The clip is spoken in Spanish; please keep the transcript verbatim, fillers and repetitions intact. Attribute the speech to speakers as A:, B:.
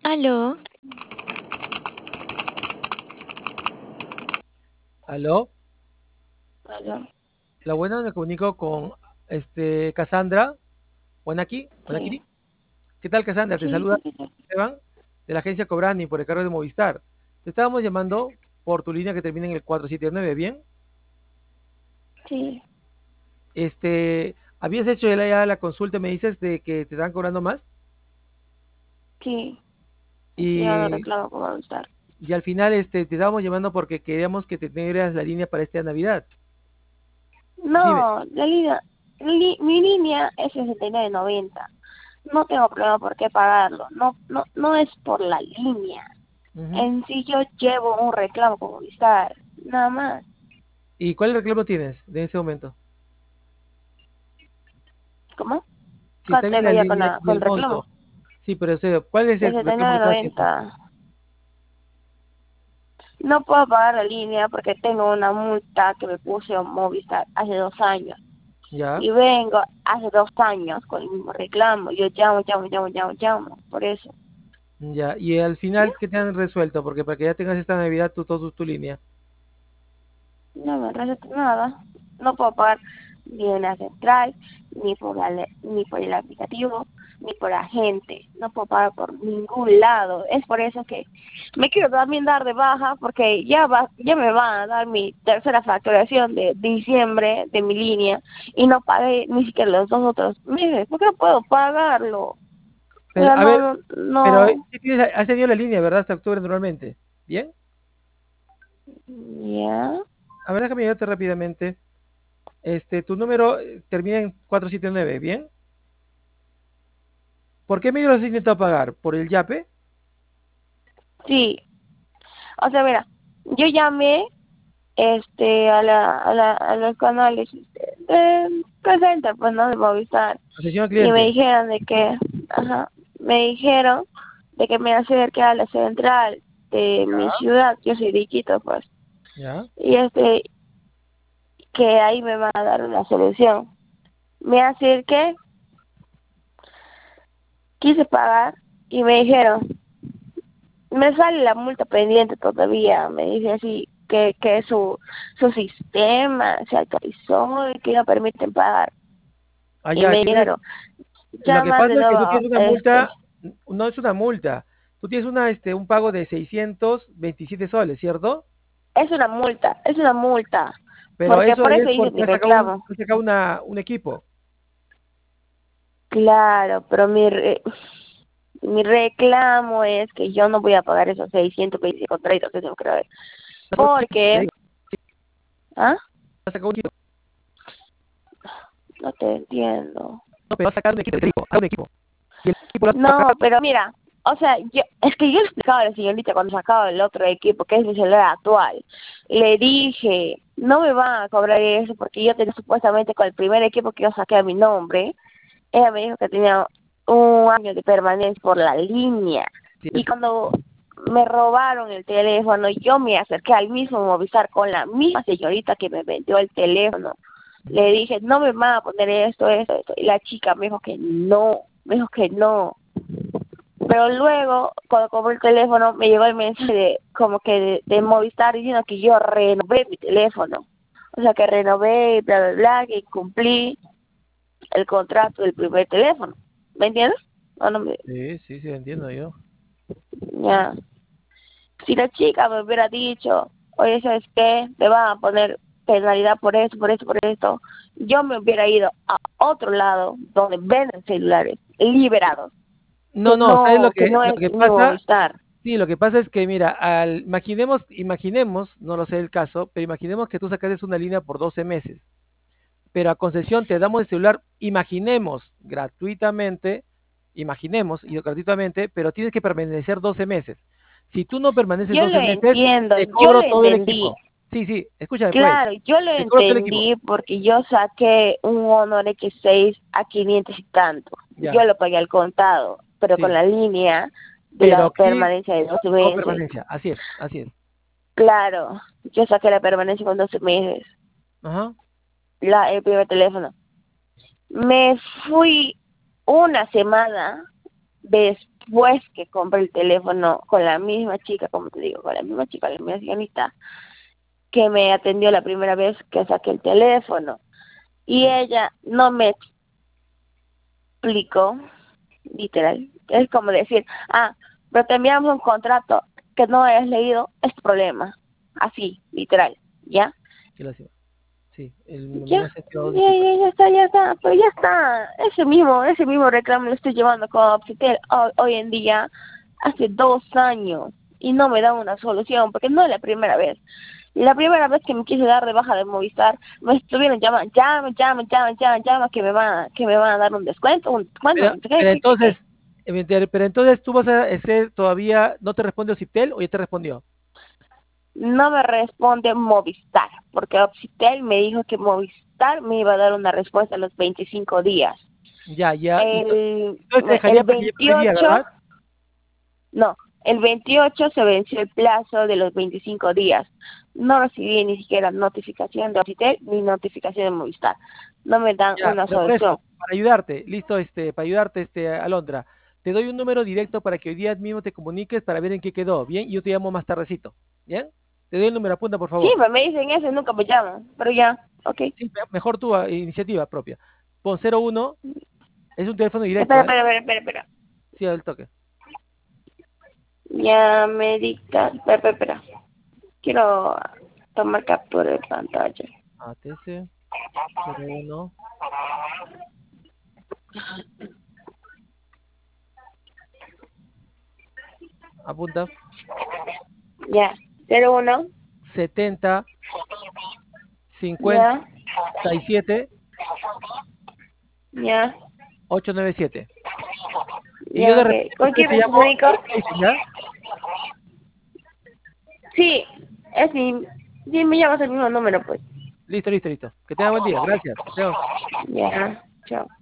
A: Aló,
B: Aló,
C: Aló,
B: la buena me comunico con este Cassandra. Buenaki,
C: sí,
B: Buenakiri. ¿Qué tal, Cassandra? Te
C: sí,
B: saluda
C: sí, sí, sí.
B: Esteban de la agencia Cobrani por el cargo de Movistar. Te estábamos llamando por tu línea que termina en el cuatro siete nueve, ¿bien?
C: Sí,
B: Este, habías hecho ya la la consulta, me dices, de que te están cobrando más
C: sí, estoy llevando
B: y,
C: reclamo por Movistar.
B: y al final este, te estábamos llamando porque queríamos que te tuvieras la línea para esta Navidad. Dime.
C: No, la línea, li- mi línea es sesenta y nueve noventa. No tengo problema por qué pagarlo. No, no, no es por la línea.
B: Ujú.
C: En sí yo llevo un reclamo con Movistar, nada más.
B: ¿Y cuál reclamo tienes de ese momento?
C: ¿Cómo?
B: Si está
C: ¿Cuánto
B: bien
C: tengo
B: la
C: ya con,
B: línea
C: la,
B: y
C: con
B: el
C: reclamo?
B: monto. Sí, pero o sea, ¿cuál es
C: De
B: el
C: sesenta y
B: reclamo
C: nueve
B: que estás haciendo?
C: noventa. No puedo pagar la línea porque tengo una multa que me puse a Movistar hace dos años.
B: Ya,
C: Y vengo hace dos años con el mismo reclamo. Yo llamo, llamo, llamo, llamo, llamo. Por eso.
B: ya. Y al
C: ¿Ya?
B: final, ¿qué te han resuelto? Porque para que ya tengas esta Navidad tu, tu, tu línea.
C: No me receta nada. No puedo pagar ni en la central, ni por, la, le- ni por el aplicativo, ni por la gente. No puedo pagar por ningún lado. Es por eso que me quiero también dar de baja porque ya va, ya me van a dar mi tercera facturación de diciembre de mi línea y no pagué ni siquiera los dos otros meses. ¿Por qué no puedo pagarlo? O
B: Pero,
C: sea,
B: a
C: no,
B: ver,
C: no,
B: pero
C: no.
B: sí tienes, has tenido la línea, ¿verdad? Hasta octubre normalmente. ¿Bien?
C: Ya.
B: A ver, déjame ayudarte rápidamente. Este, tu número eh, termina en cuatro siete nueve, ¿bien? ¿Por qué medio lo has intentado pagar? ¿Por el YAPE?
C: Sí. O sea, mira, yo llamé este a la a la a los canales este, de call center, pues no, de Movistar,
B: Atención al
C: y me
B: cliente.
C: dijeron de que, ajá, me dijeron de que me acerque a la central de mi ciudad. Yo soy de Iquitos, pues,
B: ¿Ya?
C: y este que ahí me van a dar una solución. Me acerqué, quise pagar y me dijeron, me sale la multa pendiente todavía. Me dice así que, que su, su sistema se actualizó y que no permiten pagar.
B: Ah,
C: Y
B: ya,
C: me
B: tienes.
C: dijeron,
B: Lo que
C: llama de
B: pasa es que tú
C: nuevo,
B: tienes una
C: este,
B: multa, no es una multa. Tú tienes una, este, un pago de seiscientos veintisiete soles, ¿cierto?
C: es una multa, es una multa,
B: Pero
C: porque
B: eso
C: por eso
B: es
C: hice
B: porque
C: mi
B: has sacado un,
C: reclamo.
B: has sacado una, un equipo.
C: Claro, pero mi, re- mi reclamo es que yo no voy a pagar esos seiscientos veinticinco treinta, eso creo,
B: Has sacado un equipo, te
C: porque,
B: digo,
C: ¿ah?
B: has sacado un equipo.
C: No te entiendo.
B: No, pero has sacado un equipo, te digo, haz un equipo. Y el equipo lo has
C: No,
B: pagado.
C: pero mira, o sea, yo, es que yo le explicaba a la señorita cuando sacaba el otro equipo, que es mi celular actual, le dije, no me van a cobrar eso porque yo tenía supuestamente con el primer equipo que yo saqué a mi nombre, ella me dijo que tenía un año de permanencia por la línea.
B: Sí,
C: Y cuando me robaron el teléfono, yo me acerqué al mismo Movistar con la misma señorita que me vendió el teléfono. Le dije, no me van a poner esto, esto, esto. Y la chica me dijo que no, me dijo que no. Pero luego, cuando compré el teléfono, me llegó el mensaje de, como que de, de Movistar diciendo que yo renové mi teléfono. O sea, que renové y bla, bla, bla, que cumplí el contrato del primer teléfono. ¿Me entiendes? ¿O no me-
B: sí, sí, sí, entiendo yo.
C: Ya. Si la chica me hubiera dicho, oye, ¿sabes qué? Te van a poner penalidad por esto, por esto, por esto, yo me hubiera ido a otro lado donde venden celulares liberados, que
B: No, no, ¿sabes lo
C: no, que
B: que,
C: no
B: lo
C: es
B: que
C: ni
B: pasa?
C: Movistar.
B: Sí, lo que pasa es que, mira, al, imaginemos, imaginemos, no lo sé el caso, pero imaginemos que tú sacaste una línea por doce meses, pero a concesión te damos el celular, imaginemos, gratuitamente, imaginemos, y gratuitamente, pero tienes que permanecer doce meses. Si tú no permaneces
C: Yo lo
B: doce meses,
C: entiendo,
B: te
C: yo
B: cobro
C: lo
B: todo el
C: entendí.
B: equipo. Sí, sí, escúchame pues,
C: Claro, yo lo
B: te cobro todo el equipo.
C: entendí porque yo saqué un Honor X seis a quinientos y tanto. Yo
B: Ya,
C: lo pagué al contado, pero con
B: sí,
C: la línea de la
B: pero sí,
C: permanencia de doce
B: con
C: meses.
B: permanencia, así es, así es.
C: Claro, yo saqué la permanencia con doce meses,
B: Ajá.
C: la, el primer teléfono. Me fui una semana, después que compré el teléfono con la misma chica, como te digo, con la misma chica, la misma señorita, que me atendió la primera vez que saqué el teléfono. Y
B: Sí.
C: ella no me explicó, literal. Es como decir, ah, pero te enviamos un contrato que no hayas leído, es tu problema. Así, literal, ¿ya?
B: Qué lástima. Sí, el,
C: Ya,
B: me has enviado
C: ya,
B: disculpas.
C: ya, ya está, ya está, pero ya está. Ese mismo, ese mismo reclamo lo estoy llevando con Opsitel hoy, hoy en día, hace dos años, y no me dan una solución, porque no es la primera vez. La primera vez que me quise dar de baja de Movistar, me estuvieron llamando, llama, llama, llama, llama, llama, que me van, que me van a dar un descuento, un descuento,
B: Pero,
C: no sé qué,
B: pero
C: qué, qué, qué.
B: entonces, eh, pero entonces tú vas a ser todavía, ¿no te responde Ocitel o ya te respondió?
C: No me responde Movistar, porque Opsitel me dijo que Movistar me iba a dar una respuesta en los veinticinco días.
B: Ya, ya. Y tú-
C: El,
B: entonces te
C: el
B: dejaría para que llames hoy día,
C: veintiocho,
B: ¿verdad?
C: no, el veintiocho se venció el plazo de los veinticinco días. No recibí ni siquiera notificación de Opsitel ni notificación de Movistar. No me dan
B: Ya,
C: una
B: pero por
C: solución.
B: eso, para ayudarte, listo, este, para ayudarte, este, Alondra, te doy un número directo para que hoy día mismo te comuniques para ver en qué quedó, ¿bien? Y yo te llamo más tardecito, ¿bien? Te doy el número, apunta, por
C: Sí,
B: favor.
C: me dicen eso y nunca me llaman, pero ya, ok.
B: Sí, me- mejor tú, a- iniciativa propia. Pon cero uno, es un teléfono directo,
C: Espera,
B: ¿eh?
C: espera, espera, espera, espera.
B: Sí, al toque.
C: Ya me dicta, espera, espera, espera. Quiero tomar captura de pantalla.
B: A T C cero uno, apunta,
C: Ya, cero uno,
B: setenta, cincuenta
C: ya,
B: y siete,
C: ya,
B: ochocientos noventa y siete. Y yo
C: ya,
B: de
C: ok.
B: repente
C: ¿Con
B: después
C: quién
B: te
C: me
B: llamo,
C: comunico?
B: a ver qué dices, ¿ya?
C: Sí, es mi, sí, me llamas el mismo número, pues.
B: Listo, listo, listo. Que tenga buen día, gracias. Chao.
C: Ya, chao.